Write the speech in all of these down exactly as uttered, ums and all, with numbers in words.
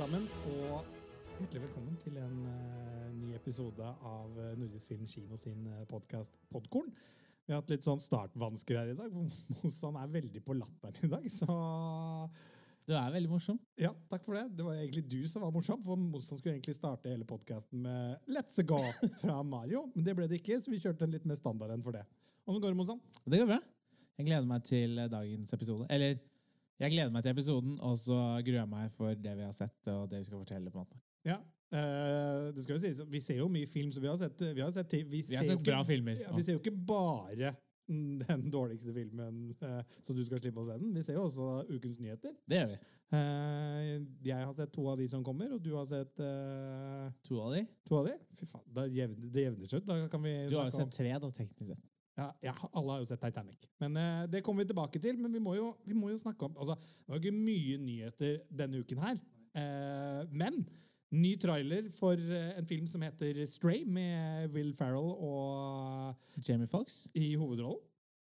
sammen, og hjertelig velkommen til en uh, ny episode av uh, Nordisk Film Kino sin uh, podcast Podkorn. Vi har hatt litt sånn startvansker her i dag, Mossan er veldig på latteren i dag, så... Du er veldig morsom. Ja, takk for det. Det var egentlig du som var morsom, for Mossan skulle egentlig starte hele podcasten med Let's Go fra Mario, men det ble det ikke, så vi kjørte en litt mer standard enn for det. Hvordan går det, Mossan? Det går bra. Jeg gleder meg til dagens episode. Eller, jeg gleder meg til episoden, og så gruer jeg meg for det vi har sett, og det vi skal fortelle på en måte. Ja, uh, det skal jo sies, vi ser jo mye film, så vi har sett, vi har sett, vi vi har sett ikke, bra filmer. Ja, vi ser jo ikke bare den dårligste filmen, uh, så du skal slippe å se den. Vi ser jo også ukens nyheter. Det gjør vi. Uh, jeg har sett to av de som kommer, og du har sett... Uh, to av de? To av de? Fy faen, det jevner, det jevner seg ut. Da kan vi du har jo snakke om... sett tre, da, teknisk sett. Ja, ja, alle har jo sett Titanic. Men uh, det kommer vi tilbake til, men vi må jo, vi må jo snakke om... Altså, det var ikke mye nyheter denne uken her, uh, men ny trailer for uh, en film som heter Stray, med Will Ferrell og... Jamie Foxx? I hovedrollen.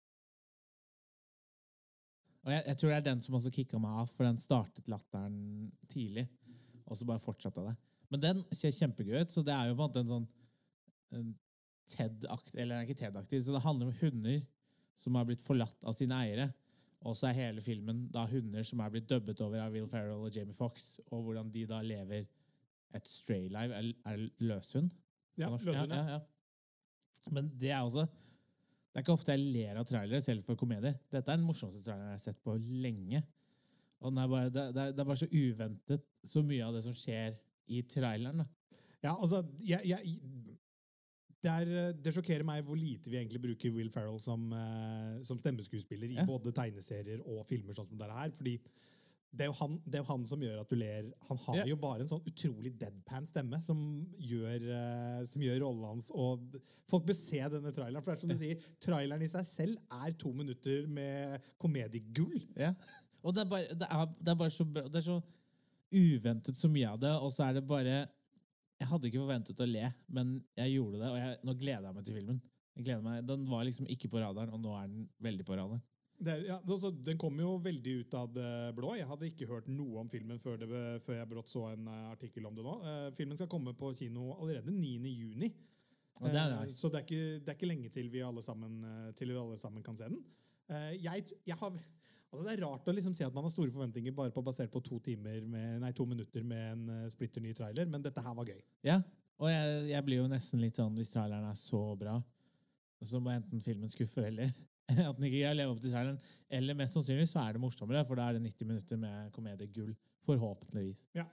Og jeg, jeg tror det er den som også kicket meg av, for den startet latteren tidlig, og så bare fortsatte det. Men den ser kjempegøy ut, så det er jo på en måte en sånn... En TED-aktig, eller ikke TED-aktig, så det handler om hunder som har blitt forlatt av sine eiere, og så er hele filmen da hunder som er blitt dubbet over av Will Ferrell og Jamie Foxx, og hvordan de da lever et stray life, er, er løshund? Ja, løshund, ja. Ja, ja. Men det er også, det er ikke ofte jeg ler av trailere selv for komedie. Dette er den morsomste traileren jeg har sett på lenge, og den er bare, det, det, er, det er bare så uventet så mye av det som skjer i traileren. Da. Ja, altså, jeg... jeg Det, er, det sjokkerer meg hvor lite vi egentlig bruker Will Ferrell som, uh, som stemmeskuespiller i ja. Både tegneserier og filmer sånn som det her, fordi det er, jo han, det er jo han som gjør at du ler. Han har ja. Jo bare en sånn utrolig deadpan stemme som gjør, uh, som gjør rollen hans, og folk bør se denne traileren, for det er som du sier, traileren i seg selv er to minutter med komediegull. Ja, og det er bare, det er, det er bare så bra, det er så uventet så mye av det, og så er det bare... Jeg hadde ikke forventet å le, men jeg gjorde det, og jeg, nå gleder jeg meg til filmen. Jeg gleder meg. Den var liksom ikke på radaren, og nå er den veldig på radaren. Det, ja, altså, den kom jo veldig ut av det blå. Jeg hadde ikke hørt noe om filmen før, det, før jeg brått så en uh, artikkel om det nå. Uh, filmen skal komme på kino allerede niende juni. Uh, det er nice. Så det er, ikke, det er ikke lenge til vi alle sammen, uh, til vi alle sammen kan se den. Uh, jeg, jeg har... Altså, det er rart å liksom si at man har store forventninger bare på basert på to, timer med, nei, to minutter med en uh, splitter ny trailer, men dette her var gøy. Ja, og jeg, jeg blir jo nesten litt sånn, hvis traileren er så bra, så må enten filmen skuffe veldig, at den ikke lever opp til traileren, eller mest sannsynlig så er det morsommere, for da er det nitti minutter med komediegull, forhåpentligvis. Ja.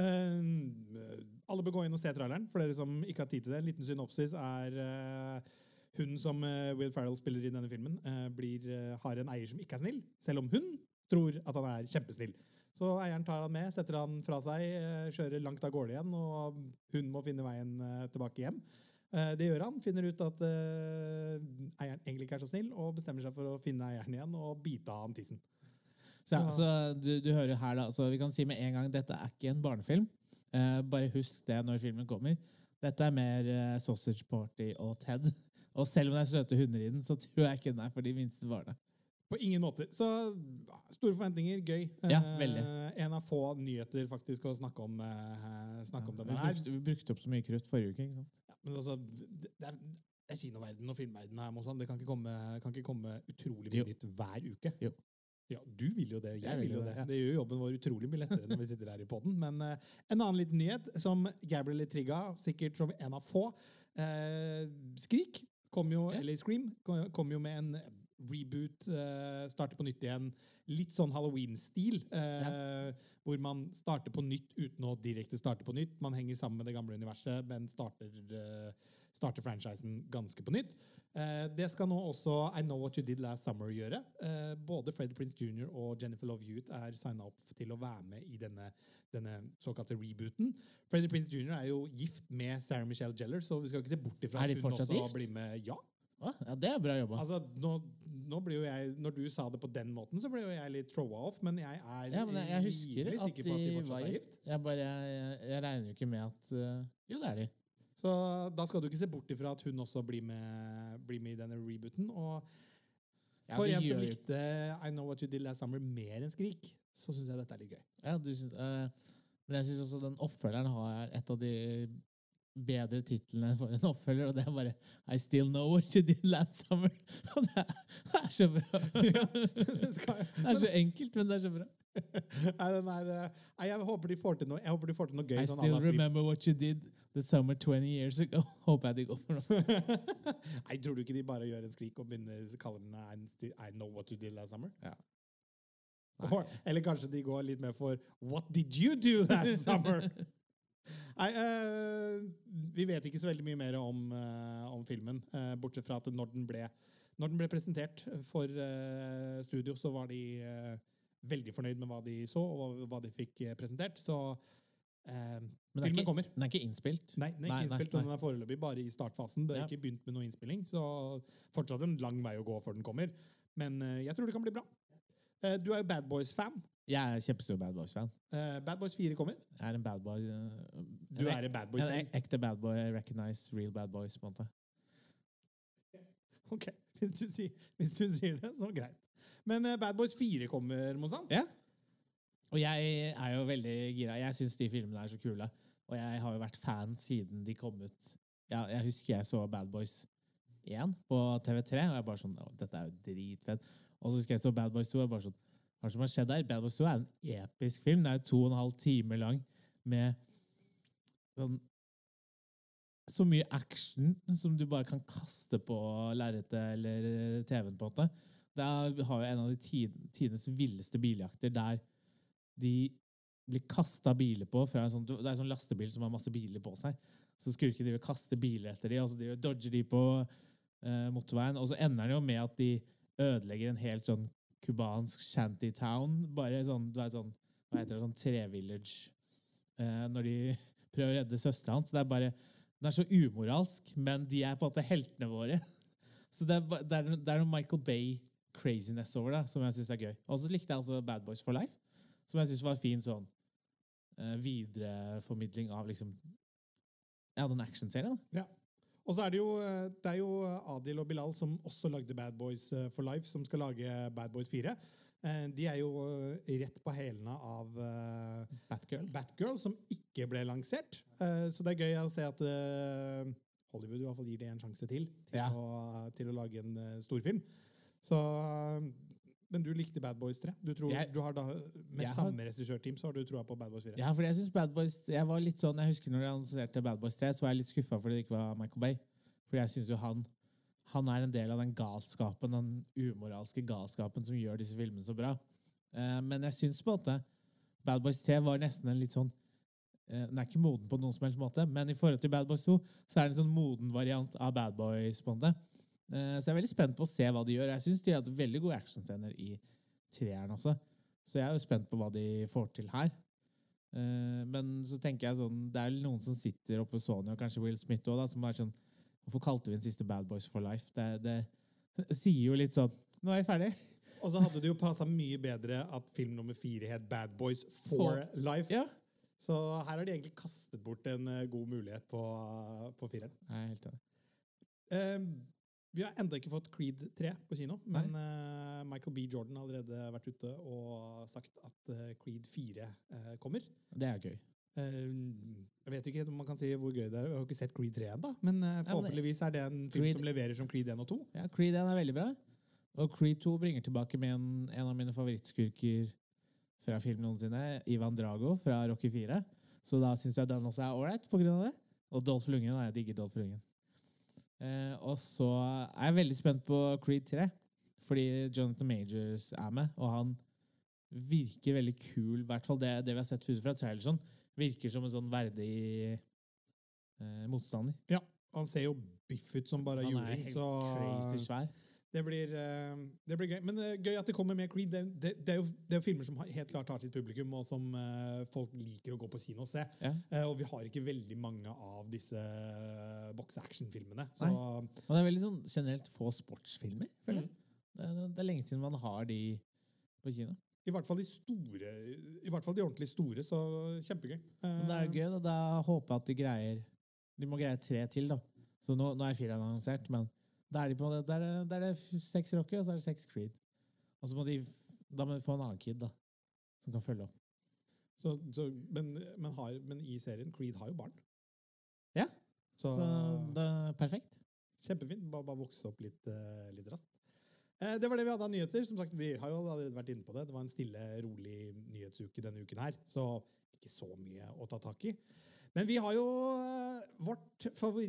Uh, alle bør gå inn og se traileren, for dere som ikke har tid til det. En liten synopsis er... Uh, Hun som uh, Will Ferrell spiller i denne filmen uh, blir, uh, har en eier som ikke er snill, selv om hun tror at han er kjempesnill. Så eieren tar han med, setter han fra seg, uh, kjører langt av gårde igjen, og hun må finne veien uh, tilbake hjem. Uh, det gjør han, finner ut at uh, eieren egentlig ikke er så snill, og bestemmer seg for å finne eieren igjen og bite av han tissen. Så, ja, så du, du hører her da, så vi kan si med en gang, dette er ikke en barnefilm. Uh, bare husk det når filmen kommer. Dette er mer uh, Sausage Party og Ted. Og selv om det er søte hunder i den, så tror jeg ikke den er for de minste barna. På ingen måte. Så store forventninger, gøy. Ja, veldig. Uh, en av få nyheter faktisk å snakke om, uh, snakke ja, om denne vi her. Brukte, vi brukte opp så mye krutt forrige uke, ikke sant? Ja, men altså, det, det, er, det er kinoverden og filmverden her, Mossan. Det kan ikke komme, kan ikke komme utrolig mye nytt hver uke. Jo. Ja, du vil jo det, jeg, jeg vil jo det. Ja. Det gjør jobben vår utrolig mye lettere når vi sitter her i podden. Men uh, en annen liten nyhet som jeg ble litt trigget, sikkert som en av få. Uh, Skrik kom jo, ja. Eller Scream kom, kom jo med en reboot, uh, starter på nytt igjen. Litt sånn Halloween-stil, uh, ja. Hvor man starter på nytt uten å direkte starte på nytt. Man henger sammen med det gamle universet, men starter, uh, starter franchisen ganske på nytt. Uh, det skal nå også I Know What You Did Last Summer gjøre. Uh, både Freddie Prinze junior og Jennifer Love Hewitt er signet opp til å være med i denne, denne såkalte rebooten. Freddie Prinze junior er jo gift med Sarah Michelle Gellar, så vi skal ikke se bort ifra at hun også gift? Blir med. Ja. Ja, det er bra jobba. Altså, nå, nå blir jo jeg, når du sa det på den måten, så ble jo jeg litt throwa off, men jeg er ja, men jeg, jeg husker at sikker på at de fortsatt er gift. Jeg, bare, jeg, jeg regner jo ikke med at uh, jo, det er de. Så da skal du ikke se bort ifra at hun også blir med, blir med i denne rebooten. Og for ja, en som likte I Know What You Did Last Summer mer enn Skrik, så synes jeg dette er litt gøy. Ja, du synes, uh, Men jeg synes også den oppfølgeren har et av de bedre titlene for en oppfølger, og det er bare I still know what you did last summer. Og det er, det er så bra. Ja, det, skal jeg. Det er så enkelt, men det er så bra. Nei, den er, nei, jeg håper de får til noe, jeg håper de får til noe gøy. I sånn still à la Scream. remember what you did the summer twenty years ago. Håper jeg de går for noe. Nei, tror du ikke de bare gjør en skrik og begynner å kalle den I, still, I know what you did last summer? Ja. Or, eller kanskje de går litt mer for What did you do last summer? Nei, eh, vi vet ikke så veldig mye mer om, eh, om filmen, eh, bortsett fra at når den ble, når den ble presentert for eh, studio, så var de eh, veldig fornøyd med hva de så, og hva de fikk eh, presentert, så eh, Men filmen ikke, kommer. den er ikke innspilt? Nei, den er ikke Nei, innspilt, nei, og den er foreløpig bare i startfasen. Det er Ja. ikke begynt med noe innspilling, så fortsatt en lang vei å gå før den kommer. Men eh, jeg tror det kan bli bra. Eh, du er jo Bad Boys-fan. Jeg er kjempestor Bad Boys-fan. Eh, Bad Boys fire kommer. Jeg er en bad boy. uh, Du en, er en Bad Boys. en ek- ekte bad boy. Recognize real bad boys, på en måte. Ok, hvis du, sier, hvis du sier det, så greit. Men eh, Bad Boys fire kommer, Mozan. Ja. Og jeg er jo veldig gira. Jeg synes de filmene er så kule. Og jeg har jo vært fan siden de kom ut. Ja, jeg husker jeg så Bad Boys én på T V tre, og jeg bare sånn, «Å, dette er jo dritfett». Og så husker jeg så Bad Boys to, og jeg bare sånn, hva er det som har skjedd der? Bad Boys to er en episk film. Det er jo to og en halv time lang med sånn så mye action som du bare kan kaste på lerretet eller T V-en på en måte. Det har jo en av de tid, tidens villeste biljakter der de blir kastet biler på fra en sånn, det er en sånn lastebil som har masse biler på seg. Så skurker de vil kaste biler etter de, og så de dodger de på eh, motorveien. Og så ender det jo med at de ødelegger en helt sånn kubansk shantytown, bare sånn, det er sånn, hva heter det, sånn tre-village, eh, når de prøver å redde søsteren hans. Det er bare, det er så umoralsk, men de er på en måte heltene våre. Så det er, ba- det er, det er noe Michael Bay-craziness over det, som jeg synes er gøy. Og så likte jeg altså Bad Boys for Life, som jeg synes var fin sånn eh, videreformidling av liksom, ja, den actionserien. Ja. Og så er det jo, eh, det er jo Adil og Bilal som også lagde Bad Boys eh, for Life, som skal lage Bad Boys fire. Eh, De er jo eh, rett på hælene av eh, Batgirl. Batgirl, som ikke ble lansert. Eh, Så det er gøy å se at eh, Hollywood i hvert fall gir det en sjanse til, til, Ja. å, til å lage en eh, storfilm. Så, eh, men du likte Bad Boys tre. Du, tror, Jeg- du har da, med Jeg har- samme regissørteam, så har du troa på Bad Boys fire. Ja, for jeg synes Bad Boys, jeg var litt sånn, jeg husker når jeg annonserte Bad Boys tre, så var jeg litt skuffet fordi det ikke var Michael Bay. For jeg synes jo han, han er en del av den galskapen, den umoralske galskapen som gjør disse filmene så bra. Eh, men jeg synes på en måte, Bad Boys tre var nesten en litt sånn, eh, den er ikke moden på noen som helst måte, men i forhold til Bad Boys to, så er det en sånn moden variant av Bad Boys på en måte. Eh, så jeg er veldig spent på å se hva de gjør. Jeg synes de hadde veldig gode actionscener i treeren også. Så jeg er jo spent på hva de får til her. Eh, men så tenker jeg sånn, det er noen som sitter oppe på Sony, og kanskje Will Smith også da, som er sånn, hvorfor kalte vi den siste Bad Boys for Life? Det, det sier jo litt sånn, nå er jeg ferdig. Og så hadde det jo passet mye bedre at film nummer fire het Bad Boys for For- Life. Ja. Så her har de egentlig kastet bort en eh, god mulighet på, på fireren. Jeg er helt enig. Eh, vi har enda ikke fått Creed tre på kino, men eh, Michael B. Jordan har allerede vært ute og sagt at eh, Creed fire eh, kommer. Det er gøy. Eh, jeg vet ikke om man kan si hvor gøy det er. Jeg har ikke sett Creed tre enda, men eh, men- forhåpentligvis er det en film Creed- som leverer som Creed én og to. Ja, Creed én er veldig bra. Og Creed to bringer tilbake med en, en av mine favorittskurker fra film noensinne, Ivan Drago fra Rocky fire. Så da synes jeg den også er alright på grunn av det. Og Dolph Lundgren, da, jeg digger Dolph Lundgren. Eh, og så er jeg veldig spent på Creed tre, fordi Jonathan Majors er med, og han virker veldig kul, i hvert fall det, det vi har sett fra Trailerson, virker som en sånn verdig eh, motstander. Ja, han ser jo biff ut som bare Han er juling, helt så crazy svær. det blir, eh, det blir gøy. Men det er gøy at det kommer med Creed. Det, det, det, er jo, det er jo filmer som har- helt klart har sitt publikum, og som eh, folk liker å gå på kino og se. Ja. Eh, og vi har ikke veldig mange av disse uh, boxe-action-filmene. Så Og det er veldig sånn generelt få sportsfilmer, føler jeg. Det, er- det er lenge siden man har de på kino. i hvert fall de store, i hvert fall de ordentlig store, så kjempegøy. Eh, Men det er gøy, og da håper jeg at de greier De må greie tre til, da. Så nå, nå er fireren annonsert, men da er, de på, da er det, da er det f- seks Rocky, og så er det seks Creed. Og så må de, da må de få en annen kid, da, som kan følge opp. Så, så, men, men, har, men i serien, Creed har jo barn. Ja, Så, så det er perfekt. Kjempefint, bare, bare vokse opp litt, uh, litt raskt. Eh, det var det vi hadde av nyheter. Som sagt, vi har jo allerede vært inne på det. Det var en stille, rolig nyhetsuke denne uken her, så ikke så mye å ta tak i. Men vi har jo vårt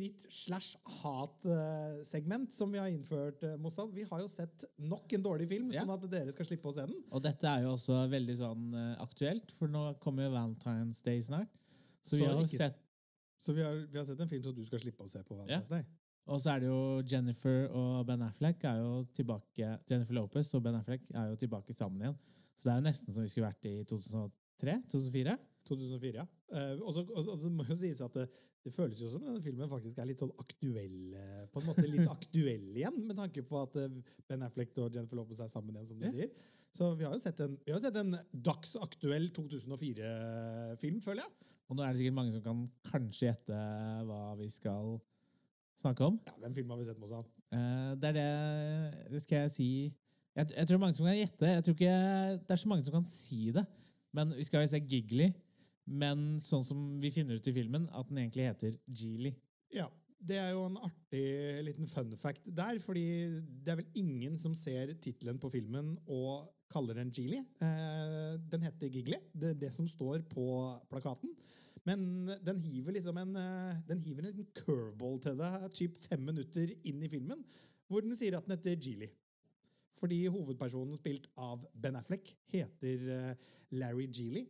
favoritt-slash-hat-segment som vi har innført, Mossad. Vi har jo sett nok en dårlig film, ja. Sånn at dere skal slippe å se den. Og dette er jo også veldig sånn uh, aktuelt, for nå kommer jo Valentine's Day snart. Så, så vi har jo sett... Så vi har, vi har sett en film som du skal slippe å se på Valentine's Day. Ja. Og så er det jo Jennifer og Ben Affleck er jo tilbake, Jennifer Lopez og Ben Affleck er jo tilbake sammen igjen. Så det er jo nesten som vi skulle vært i to tusen og tre, to tusen og fire. to tusen og fire, ja. Uh, og, så, og, så, og så må jo sies at det, det føles jo som denne filmen faktisk er litt sånn aktuell, på en måte litt aktuell igjen, med tanke på at uh, Ben Affleck og Jennifer Lopez er sammen igjen, som du ja. sier. Så vi har jo sett en, vi har sett en dagsaktuell to tusen og fire-film, føler jeg. Og nå er det sikkert mange som kan kanskje gjette hva vi skal snakke om. Ja, hvem film har vi sett, Mosa? Uh, det er det, det skal jeg si. Jeg, jeg tror mange som kan gjette. Jeg tror ikke det er så mange som kan si det. Men vi skal jo se Giggly. Men sånn som vi finner ut i filmen, at den egentlig heter Geely. Ja, det er jo en artig liten fun fact der, fordi det er vel ingen som ser titlen på filmen og kaller den Geely. Uh, den heter Giggly. Det er det som står på plakaten. Men den hiver liksom en, den hiver en liten curveball til deg, typ fem minutter inn i filmen, hvor den sier at den heter Geely. Fordi hovedpersonen spilt av Ben Affleck heter Larry Geely.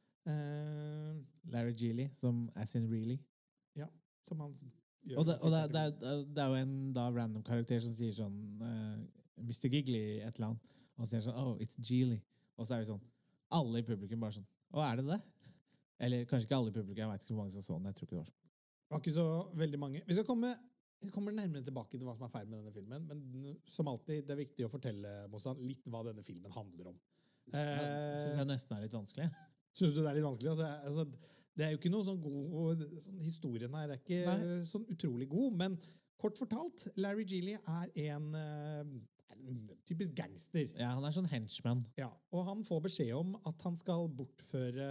Uh, Larry Geely, som as in really. Ja, som han gjør. Og det, og det, det, er, det er jo en da random karakter som sier sånn uh, mister Giggly et eller annet, og han sier sånn, oh, it's Geely. Og så er vi sånn, alle i publikum bare sånn, å, er det det? Eller kanskje ikke alle i publikum, jeg vet ikke så mange som så den, jeg tror ikke det var sånn. Det var ikke så veldig mange. Vi skal komme, vi kommer nærmere tilbake til hva som er feil med denne filmen, men som alltid, det er viktig å fortelle Mossa, litt hva denne filmen handler om. Uh, jeg synes jeg nesten er litt vanskelig. Synes du det er litt vanskelig? Altså, altså, det er jo ikke noe sånn god, sånn, historien her er ikke Nei. sånn utrolig god, men kort fortalt, Larry Geely er en... Uh, typisk gangster. Ja, han er sånn henchman. Ja, og han får beskjed om at han skal bortføre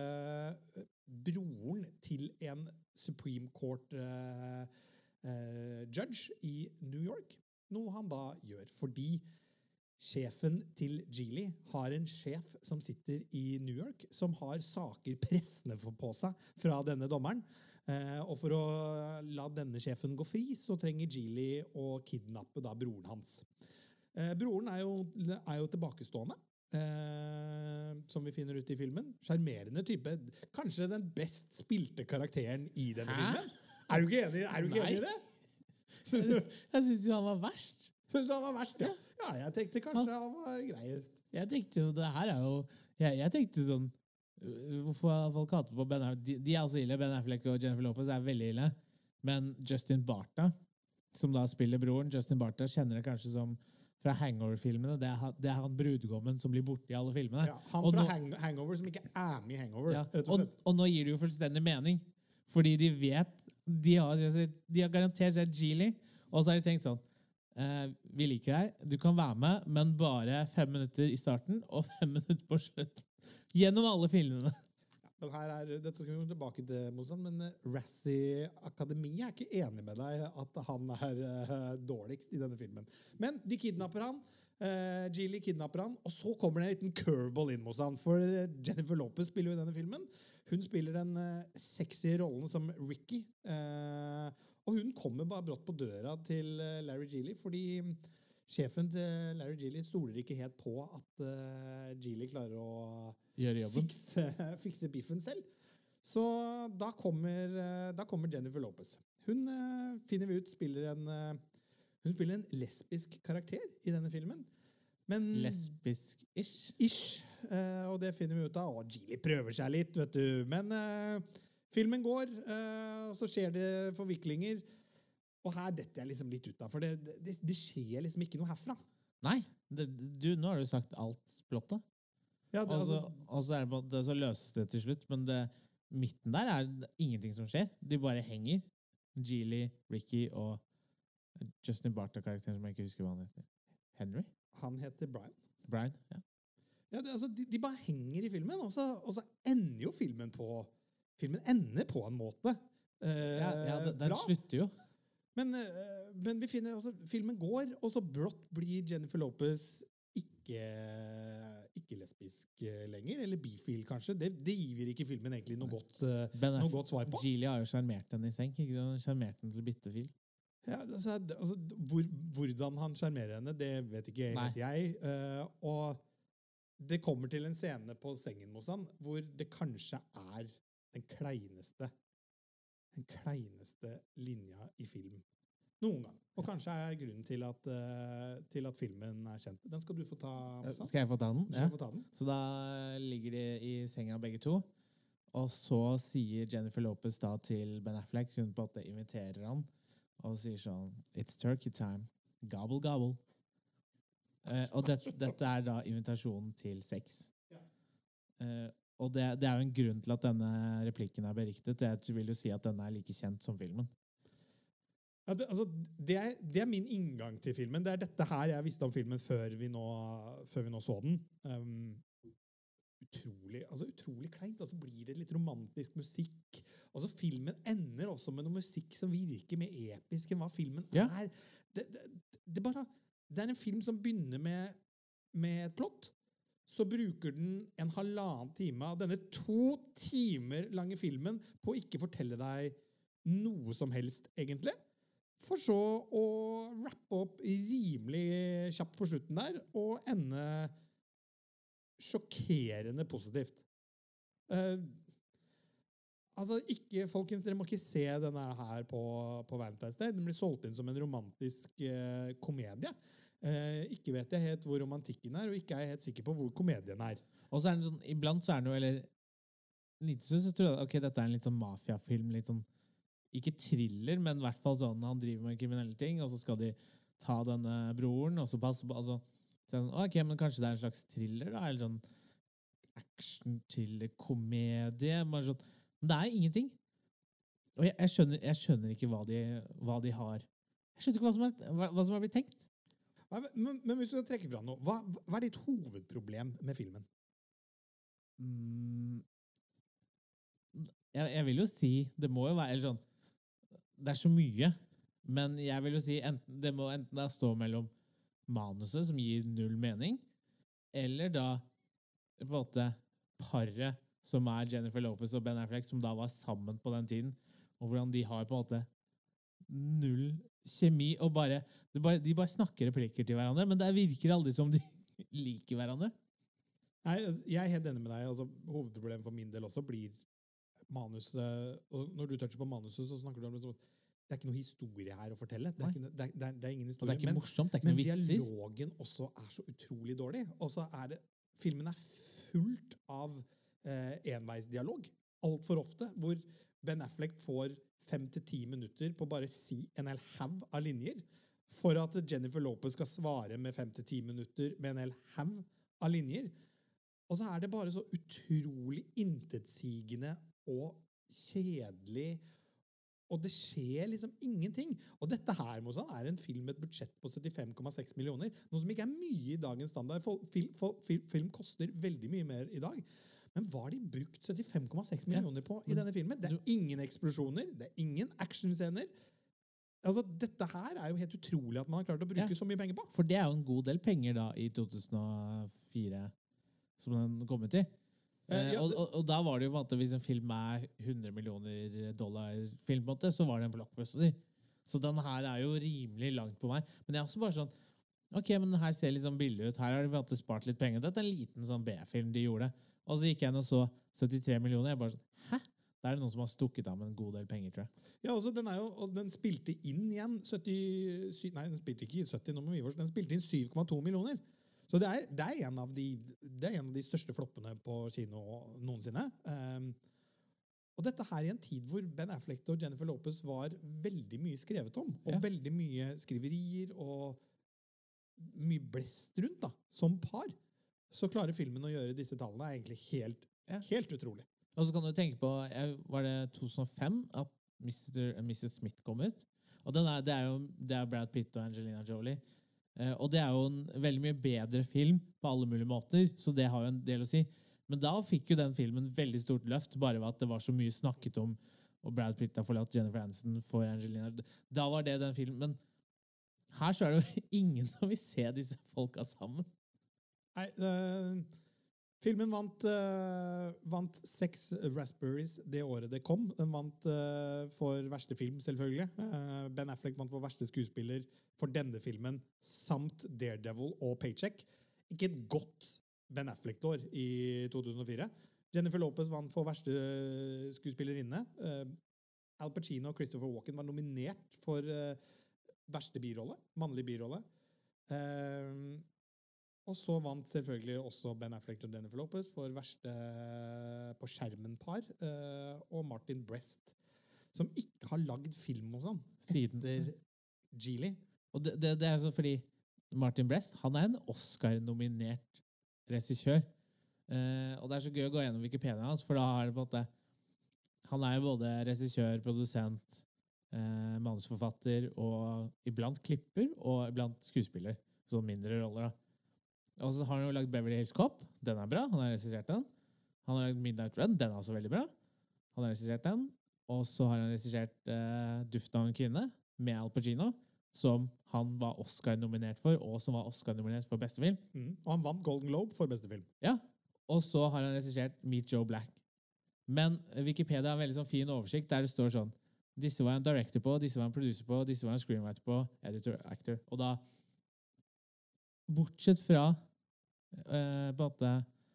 broren til en Supreme Court uh, uh, judge i New York. Noe han da gjør, fordi sjefen til Geely har en sjef som sitter i New York, som har saker pressende på seg fra denne dommeren. Uh, og for å la denne sjefen gå fri, så trenger Geely å kidnappe da broren hans. Eh, broren er jo, er jo tilbakestående, eh, som vi finner ut i filmen. Charmerende type. Kanskje den best spilte karakteren i denne Hæ? filmen. Er du ikke enig, er du ikke enig i det? Synes du? Jeg synes jo han var verst. Synes du han var verst, ja? Ja, jeg tenkte kanskje han var greiest. Jeg tenkte jo, det her er jo... Jeg, jeg tenkte sånn... Hvorfor folk hater på Ben Affleck? De, de er også ille. Ben Affleck og Jennifer Lopez er veldig ille. Men Justin Barta, som da spiller broren, Justin Barta kjenner det kanskje som... fra Hangover-filmene, det, det er han brudgommen som blir borte i alle filmene. Ja, han og fra nå, hang, Hangover som ikke er med i Hangover. Ja, og, og nå gir det jo fullstendig mening, fordi de vet, de har, de har garantert seg Geely, og så har de tenkt sånn, eh, vi liker deg, du kan være med, men bare fem minutter i starten, og fem minutter på slutt. Gjennom alle filmene. Den her er, dette skal vi gå tilbake til, Motstand, men Razzie Akademi er ikke enig med deg at han er uh, dårligst i denne filmen. Men de kidnapper han, uh, Geely kidnapper han, og så kommer det en liten curveball inn, Motstand, for Jennifer Lopez spiller jo i denne filmen. Hun spiller den uh, sexy rollen som Ricky, uh, og hun kommer bare brått på døra til uh, Larry Geely, fordi sjefen til Larry Geely stoler ikke helt på at uh, Geely klarer å fikse, fikse biffen selv. Så da kommer, uh, da kommer Jennifer Lopez. Hun uh, finner vi ut spiller en, uh, hun spiller en lesbisk karakter i denne filmen. Men, lesbisk-ish? Ish. Uh, og det finner vi ut av. Og Geely prøver seg litt, vet du. Men uh, filmen går, uh, og så skjer det forviklinger. Og her detter jeg liksom litt ut av, for det, det, det skjer liksom ikke noe herfra. Nei, det, du, nå har du sagt alt plottet. Ja, det, og, så, altså, og så, er det, det, så løses det til slutt, men det, midten der er ingenting som skjer. De bare henger. Geely, Ricky og Justin Barta-karakteren som jeg ikke husker hva han heter. Henry? Han heter Brian. Brian, ja. Ja, det, altså, de, de bare henger i filmen, og så, og så ender jo filmen på Filmen ender på en måte. Eh, Ja, ja den, den bra. slutter jo. Men, eh, men vi finner, altså, filmen går, og så brått blir Jennifer Lopez ikke, ikke lesbisk eh, lenger, eller bifil kanskje. Det, det gir ikke filmen egentlig noe godt, eh, Ben noe Aff- godt svar på. Geely har jo skjermert henne i senk, ikke sant? Skjermert henne til bittefil. Ja, altså, altså, hvor, hvordan han skjermerer henne, det vet ikke Nei. helt jeg. Eh, og det kommer til en scene på sengen hos han, hvor det kanskje er den kleineste, den kleineste linja i film noen gang. Og kanskje er grunnen til at, eh, til at filmen er kjent. Den skal du få ta. Mossan. Skal jeg få ta den? Du skal få ta den. Så da ligger de i senga begge to, og så sier Jennifer Lopez da til Ben Affleck, hun på at det inviterer han, og sier sånn, it's turkey time, gobble gobble. Eh, og det, dette er da invitasjonen til sex. Ja. Eh, og det, det er jo en grunn til at denne replikken er beriktet. Jeg vil jo si at denne er like kjent som filmen. Ja, det, altså, det, er, det er min inngang til filmen. Det er dette her jeg visste om filmen før vi nå, før vi nå så den. Um, utrolig, altså, utrolig kleint. Og så blir det litt romantisk musikk. Altså, filmen ender også med noe musikk som virker mer episk enn hva filmen Ja. er. Det, det, det, bare, det er en film som begynner med, med et plott. Så bruker den en halvannen time av denne to timer lange filmen på å ikke fortelle deg noe som helst, egentlig. For så å rappe opp rimelig kjapt på slutten der, og ende sjokkerende positivt. Uh, altså, ikke, folkens, dere må ikke se denne her på, på Valentine's Day. Den blir solgt inn som en romantisk uh, komedie. Uh, ikke vet jeg helt hvor romantikken er, og ikke er jeg helt sikker på hvor komedien er. Og så er den sånn, iblant så er den jo, eller lite så, så tror jeg, ok, dette er en litt sånn mafiafilm, litt sånn, ikke thriller, men i hvert fall sånn, han driver med kriminelle ting, og så skal de ta denne broren, og så passe på, altså, så er det sånn, ok, men kanskje det er en slags thriller da, eller sånn action, thriller, komedie, bare sånn, men det er ingenting. Og jeg, jeg, skjønner, jeg skjønner ikke hva de, hva de har, jeg skjønner ikke hva som er, hva, hva som har blitt tenkt. Men, men, men hvis du skal trekke fra noe, hva, hva er ditt hovedproblem med filmen? Mm, jeg, jeg vil jo si, det må jo være eller sånn, det er så mye, men jeg vil jo si enten, det må enten da stå mellom manuset som gir null mening, eller da på en måte paret som er Jennifer Lopez og Ben Affleck, som da var sammen på den tiden, og hvordan de har på en måte null kjemi, og bare, de bare, de bare snakker replikker til hverandre, men det virker aldri som de liker hverandre. Nei, jeg er helt enig med deg. Altså, hovedproblemet for min del også blir manuset, og når du toucher på manuset, så snakker du om det, det er ikke noe historie her å fortelle. Det er, ikke, det er, det er, det er ingen Og historie. det er ikke men, morsomt, det er ikke men noe vitser. dialogen også er så utrolig dårlig. Og så er det, filmen er fullt av eh, enveisdialog. Alt for ofte, hvor Ben Affleck får fem til ti minutter på bare si en hel haug av linjer, for at Jennifer Lopez skal svare med fem til ti minutter med en hel haug av linjer. Og så er det bare så utrolig intetsigende og kjedelig, og det skjer liksom ingenting. Og dette her Mossan, er en film med et budsjett på syttifem komma seks millioner, noe som ikke er mye i dagens standard. Film, film, film koster veldig mye mer i dag. Men hva har de brukt syttifem komma seks millioner på i denne filmen? Det er ingen eksplosjoner, det er ingen actionscener. Altså, dette her er jo helt utrolig at man har klart å bruke Ja. så mye penger på. For det er jo en god del penger da i to tusen og fire som den kom ut i. Eh, Eh, ja, og, det- og, og da var det jo på en måte, hvis en film er hundre millioner dollar film på en måte, så var det en blockbuster. Så den her er jo rimelig langt på vei. Men jeg er også bare sånn, ok, men den her ser litt sånn billig ut. Her har de på en måte spart litt penger. Dette er en liten sånn B-film de gjorde. Og så gikk jeg inn og så syttitre millioner. Jeg bare sånn, hæ? Da er det noen som har stukket av med en god del penger, tror jeg. Ja, altså, den, er jo, og den spilte inn igjen sytti, nei, den spilte ikke i sytti, nå må vi gi oss, den spilte inn syv komma to millioner. Så det er, det, er en av de, det er en av de største floppene på kino noensinne. Um, og dette her i en tid hvor Ben Affleck og Jennifer Lopez var veldig mye skrevet om, og Ja. veldig mye skriverier, og mye blest rundt, da, som par, så klarer filmen å gjøre disse tallene er egentlig helt, Ja. helt utrolig. Og så kan du tenke på, jeg- var det to tusen og fem at mister and missus Smith kom ut? Og den er, det er jo det er Brad Pitt og Angelina Jolie. Eh, og det er jo en veldig mye bedre film på alle mulige måter, så det har jo en del å si. Men da fikk jo den filmen veldig stort løft, bare ved at det var så mye snakket om, og Brad Pitt har forlatt Jennifer Aniston for Angelina. Da var det den filmen. Men her så er det jo ingen som vil se disse folka sammen. Nei, uh, filmen vant, uh, vant seks Raspberries det året det kom. Den vant uh, for verste film, selvfølgelig. Uh, Ben Affleck vant for verste skuespiller for denne filmen, samt Daredevil og Paycheck. Ikke et godt Ben Affleck-år i to tusen og fire. Jennifer Lopez vant for verste skuespillerinne. Uh, Al Pacino og Christopher Walken var nominert for uh, verste birolle, mannlig birolle. Uh, og så vant selvfølgelig også Ben Affleck og Jennifer Lopez for verste på skjermen-par, uh, og Martin Brest, som ikke har lagd film og sånn, etter Geely. Og det, det, det er så fordi Martin Brest, han er en Oscar-nominert regissør. Uh, og det er så gøy å gå gjennom Wikipedia hans, for da er det på en måte han er jo både regissør, produsent, uh, manusforfatter og iblant klipper og iblant skuespiller, sånn mindre roller da. Og så har han jo lagd Beverly Hills Cop, den er bra, han har regissert den. Han har lagd Midnight Run, den er også veldig bra. Han har regissert den. Og så har han regissert uh, Duften av en kvinne med Al Pacino, som han var Oscar-nominert for, og som var Oscar-nominert for beste film. Mm. Og han vant Golden Globe for beste film. Ja, og så har han regissert Meet Joe Black. Men Wikipedia har en veldig sånn fin oversikt, der det står sånn, disse var en director på, disse var en producer på, disse var en screenwriter på, editor, actor. Og da, bortsett fra uh, på en måte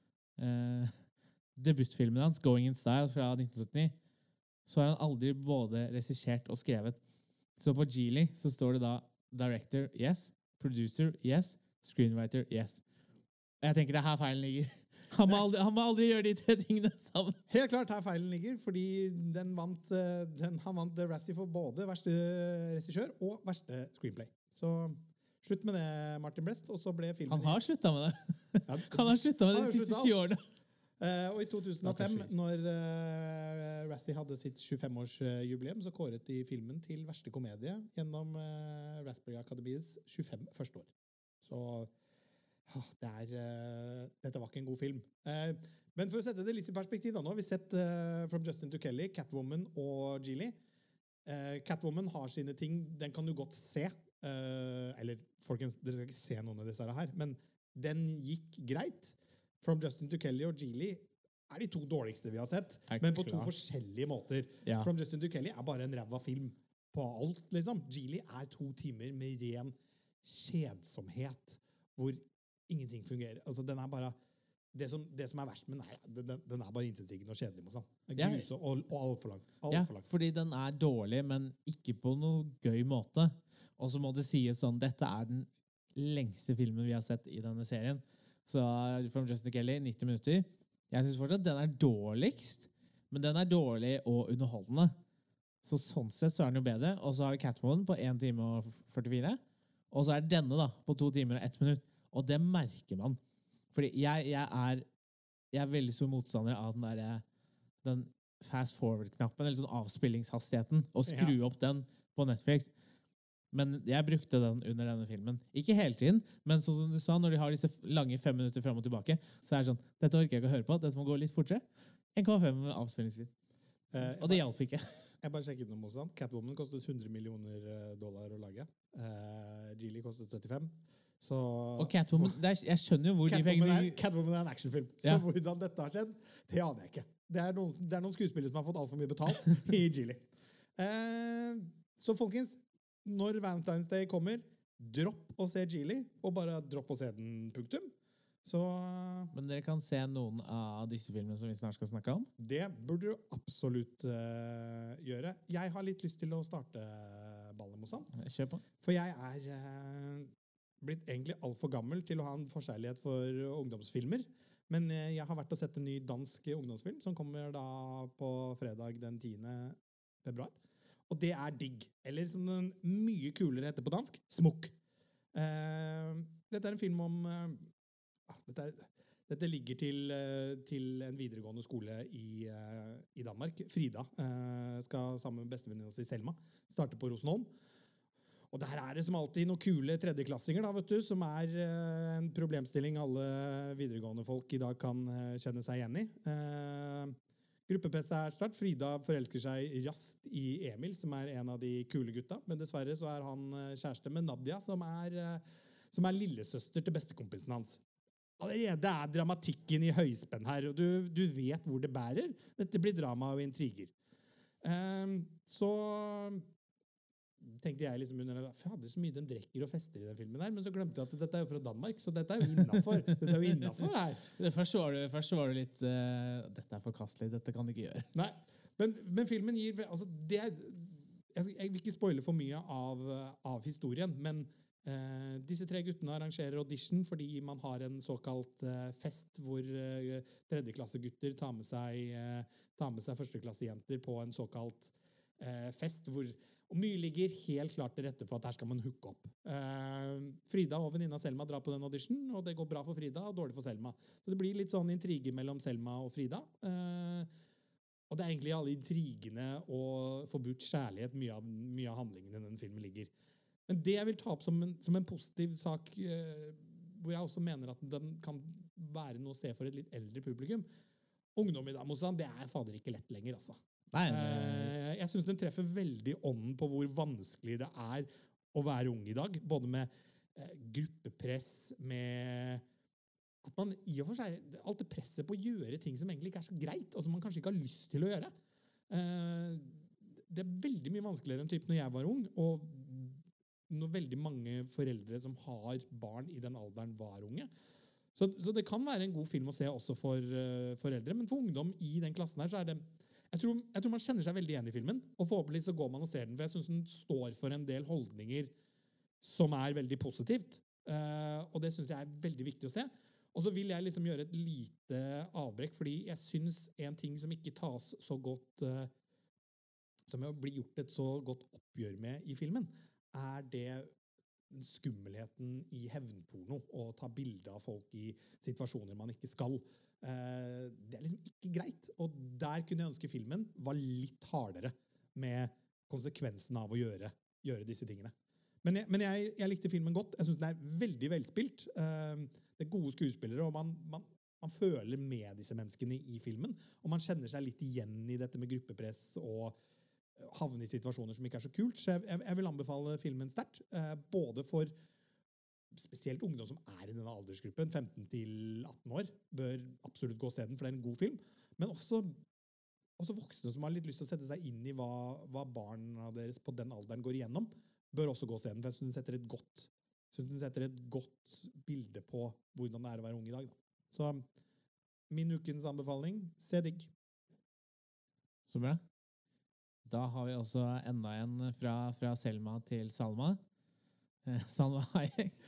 uh, debutfilmen hans, Going in Style fra nitten syttini, så har han aldri både regissert og skrevet. Så på Geely så står det da director, yes, producer, yes, screenwriter, yes. Jeg tenker det er her feilen ligger. Han må, aldri, han må aldri gjøre de tre tingene sammen. Helt klart her feilen ligger, fordi den vant, den, han vant Razzie for både verste regissør og verste screenplay. Så slutt med det, Martin Brest, og så ble filmen... Han har sluttet med det. Han har sluttet med det de siste tjue årene. Uh, og i to tusen og fem, når uh, Razzie hadde sitt tjuefem-årsjubileum, så kåret de filmen til verste komedie gjennom uh, Raspberry Academy's tjuefem første år. Så uh, det er, uh, dette var ikke en god film. Uh, men for å sette det litt i perspektiv, da, nå har vi sett uh, From Justin to Kelly, Catwoman og Geely. Uh, Catwoman har sine ting, den kan du godt se. Uh, eller, folkens, dere skal ikke se noen av disse her, men den gikk greit. From Justin to Kelly og Geely er de to dårligste vi har sett, er men på klar. To forskjellige måter. Ja. From Justin to Kelly er bare en ræva film på alt, liksom. Geely er to timer med ren kjedsomhet, hvor ingenting fungerer. Altså, den er bare... Det som, det som er verst med den, er, den, den er bare innsiktssikkende og kjedelig. Sånn. Ja. Grusom og, og alt for lang. Alt ja, for lang. Fordi den er dårlig, men ikke på noe gøy måte. Og så må det sies sånn, dette er den lengste filmen vi har sett i denne serien. Så From Justin Kelly, nitti minutter. Jeg synes fortsatt den er dårligst, men den er dårlig og underholdende. Så sånn sett så er den jo bedre. Og så har vi Catwoman på en time og førtifire. Og så er denne da, på to timer og ett minutt. Og det merker man. Fordi jeg, jeg, er, jeg er veldig stor motstander av den der, den fast forward-knappen, eller sånn avspillingshastigheten, og skru ja. Opp den på Netflix. Men jeg brukte den under denne filmen. Ikke hele tiden, men sånn som du sa, når de har disse lange fem minutter frem og tilbake, så er det sånn, dette orker jeg ikke å høre på, dette må gå litt fortere. en komma fem avspillingstid. Eh, og det hjalp ikke. Jeg bare sjekket noe motstand. Catwoman kostet hundre millioner dollar å lage. Eh, Geely kostet syttifem. Så, og Catwoman, er, jeg skjønner jo hvor Catwoman de pengene... Er, Catwoman er en actionfilm. Så ja. Hvordan dette har skjedd, det aner jeg ikke. Det er noen, det er noen skuespillere som har fått alt for mye betalt i Geely. Eh, så folkens, når Valentine's Day kommer, dropp å se Geely, og bare dropp å se den, punktum. Så, men dere kan se noen av disse filmene som vi snart skal snakke om? Det burde du absolutt uh, gjøre. Jeg har litt lyst til å starte ballen, Mossan. Kjør på. For jeg er uh, blitt egentlig alt for gammel til å ha en forskjellighet for ungdomsfilmer. Men uh, jeg har vært og sett en ny dansk ungdomsfilm, som kommer da på fredag den tiende februar. Og det er digg. Eller som den mye kulere heter på dansk, Smuk. Uh, dette er en film om... Uh, dette, er, dette ligger til, uh, til en videregående skole i, uh, i Danmark. Frida uh, skal sammen med bestevenninna si Selma starte på Rosenholm. og der er det som alltid noen kule tredjeklassinger, da, vet du, som er uh, en problemstilling alle videregående folk i dag kan uh, kjenne seg igjen i. Uh, Gruppepress er start. Frida forelsker seg raskt i Emil, som er en av de kule gutta, men dessverre så er han uh, kjæreste med Nadia, som er, uh, som er lillesøster til bestekompisen hans. Allerede er dramatikken i høyspenn her, og du, du vet hvor det bærer. Dette blir drama og intriger. Uh, så... tenkte jeg liksom under, fader, så mye de drekker og fester i den filmen her, men så glemte jeg at dette er jo fra Danmark, så dette er jo innenfor. Dette er jo innenfor her. Det første var du, først var du litt, uh, dette er forkastelig, dette kan du ikke gjøre. Nei, men, men filmen gir, altså det er, jeg, jeg vil ikke spoile for mye av, av historien, men uh, disse tre guttene arrangerer audition fordi man har en såkalt uh, fest hvor uh, tredjeklassegutter tar med seg, uh, tar med seg førsteklassejenter på en såkalt uh, fest hvor og mye ligger helt klart til rette for at her skal man hooke opp. Eh, Frida og venninna Selma drar på den audition, og det går bra for Frida og dårlig for Selma. Så det blir litt sånn intriger mellom Selma og Frida. Eh, og det er egentlig alle intrigene og forbudt kjærlighet mye av, mye av handlingen i den filmen ligger. Men det jeg vil ta opp som en, som en positiv sak, eh, hvor jeg også mener at den kan være noe å se for et litt eldre publikum, ungdom i dag, Mozan, det er fader ikke lett lenger, altså. Nei, det... Jeg synes den treffer veldig ånden på hvor vanskelig det er å være ung i dag, både med eh, gruppepress, med at man i og for seg, alt det presset på å gjøre ting som egentlig ikke er så greit, og som man kanskje ikke har lyst til å gjøre. Eh, det er veldig mye vanskeligere enn typ når jeg var ung, og når veldig mange foreldre som har barn i den alderen var unge. Så, så det kan være en god film å se også for uh, foreldre, men for ungdom i den klassen her, så er det Jeg tror, jeg tror man kjenner seg veldig igjen i filmen, og forhåpentlig så går man og ser den, for jeg synes den står for en del holdninger som er veldig positivt, uh, og det synes jeg er veldig viktig å se. Og så vil jeg liksom gjøre et lite avbrekk, fordi jeg synes en ting som ikke tas så godt, uh, som jeg blir gjort et så godt oppgjør med i filmen, er det skummelheten i hevnporno, og ta bilder av folk i situasjoner man ikke skal. Uh, det er liksom ikke greit, og der kunne jeg ønske filmen var litt hardere med konsekvensen av å gjøre, gjøre disse tingene. Men, jeg, men jeg, jeg likte filmen godt. Jeg synes den er veldig velspilt. Uh, det er gode skuespillere, og man, man, man føler med disse menneskene i filmen, og man kjenner seg litt igjen i dette med gruppepress og havne i situasjoner som ikke er så kult. Så jeg, jeg vil anbefale filmen sterkt, uh, både for spesielt ungdom som er i denne aldersgruppen, femten til atten år, bør absolutt gå og se den, for det er en god film. Men også, også voksne som har litt lyst til å sette seg inn i hva, hva barna deres på den alderen går igjennom, bør også gå og se den, for jeg synes den setter et godt, synes den setter et godt bilde på hvordan det er å være ung i dag. Da. Så min ukens anbefaling, se digg. Så bra. Da har vi også enda en fra, fra Selma til Salma. Salma Hayek.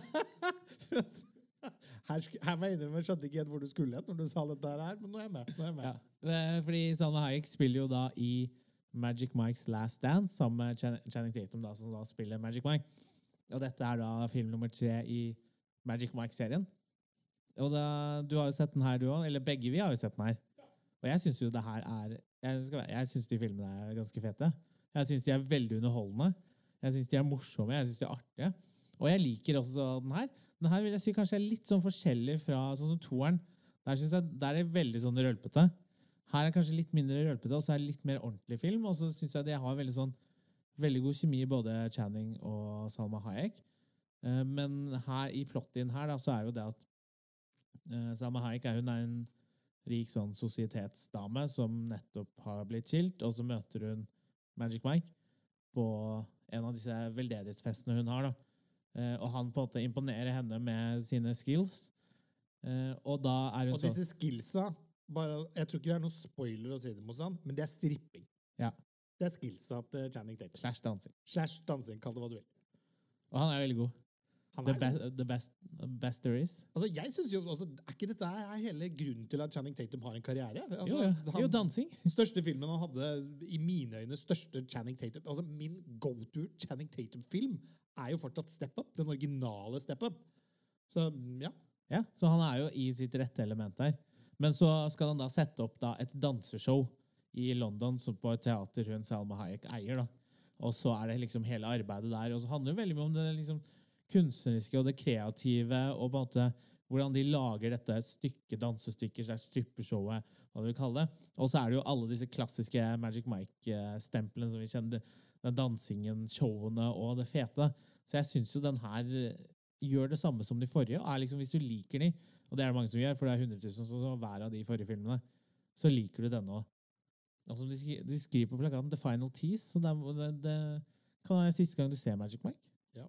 her, her var jeg inne, men skjønte ikke helt hvor du skulle når du sa dette her, men nå er jeg med. Nå er jeg med. Ja, fordi Salma Hayek spiller jo da i Magic Mike's Last Dance, sammen med Channing Tatum da, som da spiller Magic Mike. Og dette er da film nummer tre i Magic Mike-serien. Og da, du har jo sett den her du også, eller begge vi har jo sett den her. Og jeg synes jo det her er, jeg, skal, jeg synes de filmene er ganske fete. Jeg synes de er veldig underholdende. Jeg synes de er morsomme, jeg synes de er artige. Og jeg liker også den her. Den her vil jeg si kanskje er litt sånn forskjellig fra sånn som toeren. Der synes jeg, der er det veldig sånn rølpete. Her er kanskje litt mindre rølpete, og så er det litt mer ordentlig film. Og så synes jeg de har veldig sånn, veldig god kjemi, både Channing og Salma Hayek. Men her, i plotten her da, så er jo det at uh, Salma Hayek er, hun er en rik sånn sosietetsdame som nettopp har blitt skilt, og så møter hun Magic Mike på en av disse veldedighetsfestene hun har da. Eh, og han på en måte imponerer henne med sine skills. Eh, og da er hun og sånn... disse skillsa, bare, jeg tror ikke det er noe spoiler å si det, Mozan, men det er stripping. Ja. Det er skillsa til Channing Tatum. Slash dansing. Slash dansing, kall det hva du vil. Og han er veldig god. The, be the best, best there is. Altså, jeg synes jo, altså, er ikke dette er hele grunnen til at Channing Tatum har en karriere? Altså, jo, han, jo, dansing. Største filmen han hadde, i mine øyne, største Channing Tatum, altså min go-to Channing Tatum-film er jo fortsatt Step Up, den originale Step Up. Så, ja. Ja, så han er jo i sitt rette element der. Men så skal han da sette opp da et danseshow i London, som på et teater hun Salma Hayek eier da. og så er det liksom hele arbeidet der, og så handler det veldig mye om det liksom kunstneriske og det kreative, og på en måte hvordan de lager dette stykket, dansestykket, slags strippershowet, hva du vil kalle det. Og så er det jo alle disse klassiske Magic Mike-stemplene som vi kjenner, den dansingen, showene og det fete. Så jeg synes jo den her gjør det samme som de forrige, og er liksom, hvis du liker de, og det er det mange som gjør, for det er hundre tusen så hver av de forrige filmene, så liker du denne også. Og som de, skri de skriver på plakaten, The Final Tease, så det, det, det kan være siste gang du ser Magic Mike. Ja.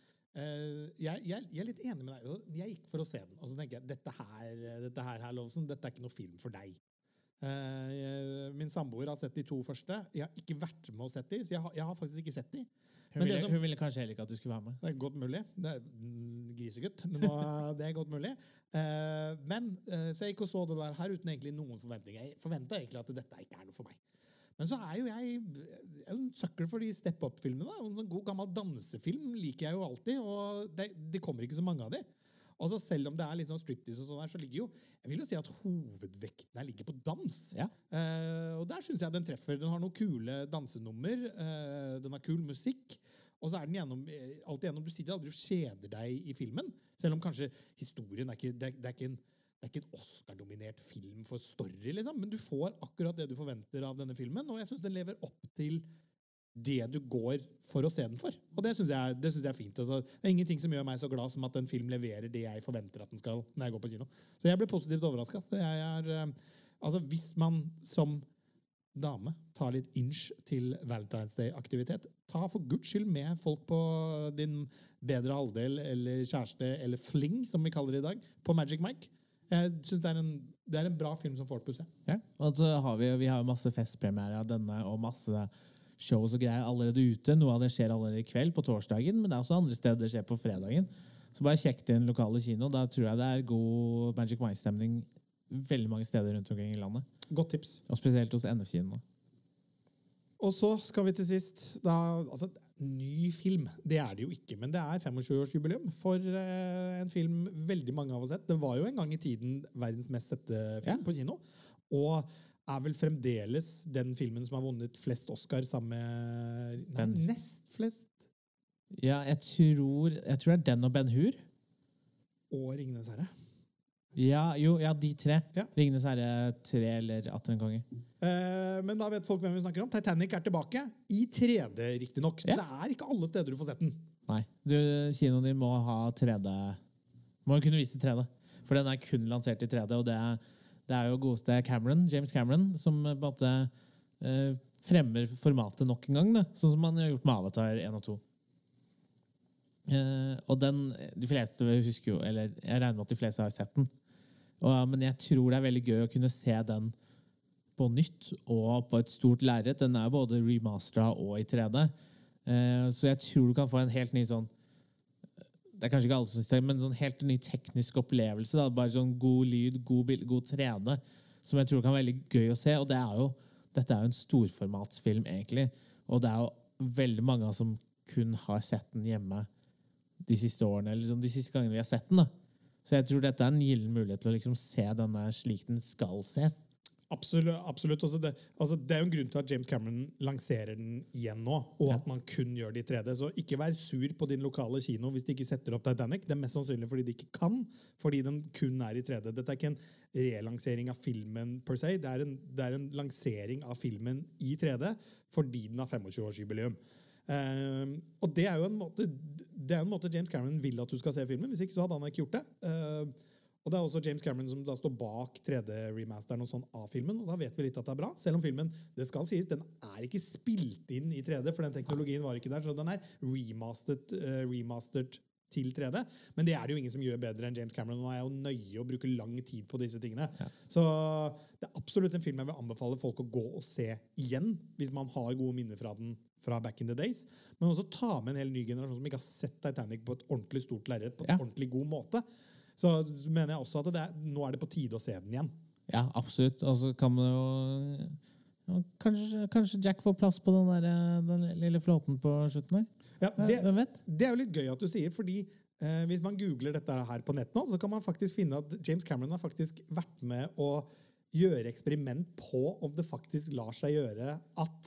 Uh, jeg, jeg, jeg er litt enig med deg. Jeg gikk for å se den, og så tenker jeg, dette her, dette her, her Lovsen, dette er ikke noe film for deg. Uh, jeg, min samboer har sett de to første. Jeg har ikke vært med å sett de, så jeg har, jeg har faktisk ikke sett de. Hun ville, som, hun ville kanskje heller ikke at du skulle være med. Det er godt mulig. Det er grisegutt, men nå, det er godt mulig. Uh, men, uh, så jeg gikk og så det der her uten egentlig noen forventninger. Jeg forventet egentlig at dette ikke er noe for meg. Men så er jo jeg, jeg er en sucker for de step-up-filmene. En sånn god gammel dansefilm liker jeg jo alltid, og det, det kommer ikke så mange av de. Og så selv om det er litt sånn striptease og sånn her, så ligger jo, jeg vil jo si at hovedvekten her ligger på dans. Ja. Uh, og der synes jeg den treffer. Den har noen kule dansenummer, uh, den har kul musikk, og så er den gjennom, alltid gjennom, du sitter aldri og kjeder deg i filmen, selv om kanskje historien er ikke, det er, det er ikke en, det er ikke en Oscar-dominert film for story, liksom, men du får akkurat det du forventer av denne filmen, og jeg synes den lever opp til det du går for å se den for. Og det synes jeg, det synes jeg er fint. Altså, det er ingenting som gjør meg så glad som at en film leverer det jeg forventer at den skal når jeg går på kino. Så jeg ble positivt overrasket. Så jeg er, altså, hvis man som dame tar litt inch til Valentine's Day-aktivitet, ta for guds skyld med folk på din bedre halvdel, eller kjæreste, eller fling, som vi kaller det i dag, på Magic Mike. Jeg synes det er en, det er en bra film som folk bør se. Ja, og så har vi, vi har jo masse festpremiere av denne, og masse shows og greier allerede ute. Noe av det skjer allerede i kveld på torsdagen, men det er også andre steder det skjer på fredagen. Så bare sjekk det i en lokale kino. Da tror jeg det er god Magic Mike-stemning veldig mange steder rundt omkring i landet. Godt tips. Og spesielt hos N F-kinoene. Og så skal vi til sist, da, altså, ny film, det er det jo ikke, men det er tjuefem-årsjubileum for eh, en film veldig mange av oss sett. Det var jo en gang i tiden verdens mest sette film ja. På kino, og er vel fremdeles den filmen som har vunnet flest Oscar sammen med, nei, den. Nest flest. Ja, jeg tror, jeg tror det er den og Ben-Hur. Og Ringenes Herre. Ja, jo, ja, de tre. Ja. Ringenes Herre tre eller atter en konge. Eh, men da vet folk hvem vi snakker om. Titanic er tilbake i tre D, riktig nok. Ja. Det er ikke alle steder du får sett den. Nei, du, kinoen din må ha tre D. Må kunne vise tre D. For den er kun lansert i tre D, og det er, det er jo godeste Cameron, James Cameron, som på en måte eh, fremmer formatet nok en gang, da. Sånn som man har gjort med Avatar en og to. Eh, og den, de fleste husker jo, eller jeg regner med at de fleste har sett den. Og, men jeg tror det er veldig gøy å kunne se den på nytt og på et stort lerret. Den er både remasteret og i tre D. Eh, så jeg tror du kan få en helt ny sånn, det er kanskje ikke alle som synes det, men en sånn helt ny teknisk opplevelse. Da. Bare sånn god lyd, god, bild, god tre D, som jeg tror kan være veldig gøy å se. Og det er jo, dette er jo en storformatsfilm, egentlig. Og det er jo veldig mange som kun har sett den hjemme de siste årene, eller liksom de siste gangene vi har sett den. Da. Så jeg tror dette er en gyllen mulighet til å liksom se denne slik den skal ses. Absolutt. absolutt. Altså det, altså det er jo en grunn til at James Cameron lanserer den igjen nå, og ja. At man kun gjør det i tre D. Så ikke vær sur på din lokale kino hvis de ikke setter opp Titanic. Det er mest sannsynlig fordi de ikke kan, fordi den kun er i tre D. Dette er ikke en relansering av filmen per se, det er en, det er en lansering av filmen i tre D fordi den har tjuefem-årsjubileum. Uh, og det er jo en måte, det er en måte James Cameron vil at du skal se filmen, hvis ikke så hadde han ikke gjort det. Uh, Og det er også James Cameron som da står bak tre D-remasteren og sånn av filmen, og da vet vi litt at det er bra, selv om filmen, det skal sies, den er ikke spilt inn i tre D, for den teknologien var ikke der, så den er remastered, uh, remastered til tre D, men det er det jo ingen som gjør bedre enn James Cameron, og han er jo nøye og bruker lang tid på disse tingene. Ja. Så det er absolutt en film jeg vil anbefale folk å gå og se igjen, hvis man har gode minner fra den fra back in the days, men også ta med en hel ny generasjon som ikke har sett Titanic på et ordentlig stort lerret, på en ja. Ordentlig god måte. Så mener jeg også at det er, nå er det på tide å se den igjen. Ja, absolutt. Og så kan man jo ja, kanskje, kanskje Jack får plass på den, der, den lille flåten på slutten her. Ja, det, Hvem vet? Det er jo litt gøy at du sier, fordi eh, hvis man googler dette her på nett nå, så kan man faktisk finne at James Cameron har faktisk vært med å gjøre eksperiment på om det faktisk lar seg gjøre at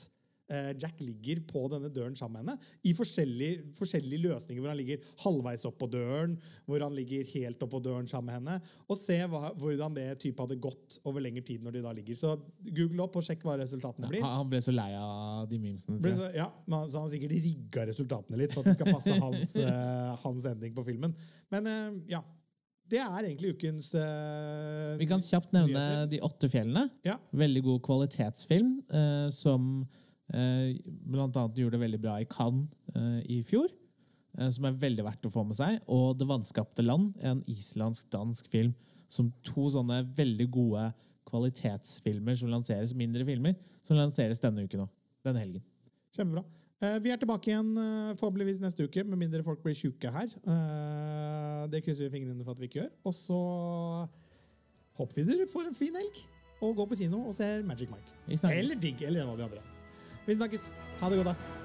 eh, Jack ligger på denne døren sammen med henne, i forskjellige, forskjellige løsninger, hvor han ligger halvveis opp på døren, hvor han ligger helt opp på døren sammen med henne, og se hva, hvordan det type hadde gått over lengre tid når de da ligger. Så google opp og sjekk hva resultatene blir. Han ble så lei av de memesene. Ble så, ja, men, så han har sikkert rigget resultatene litt, for at det skal passe hans, uh, hans ending på filmen. Men uh, ja, det er egentlig ukens uh, Vi kan kjapt nevne nyheter. De åtte fjellene. Ja. Veldig god kvalitetsfilm, uh, som uh, blant annet gjorde det veldig bra i Cannes uh, i fjor, uh, som er veldig verdt å få med seg. Og Det vanskapte land, en islandsk-dansk film, som to sånne veldig gode kvalitetsfilmer som lanseres, mindre filmer, som lanseres denne uken nå, denne helgen. Kjempebra. Vi er tilbake igjen forhåpentligvis neste uke, med mindre folk blir syke her. Det krysser vi fingrene for at vi ikke gjør. Og så håper vi dere får en fin helg, og går på kino og ser Magic Mike. Eller Digg, eller en av de andre. Vi snakkes. Ha det godt da.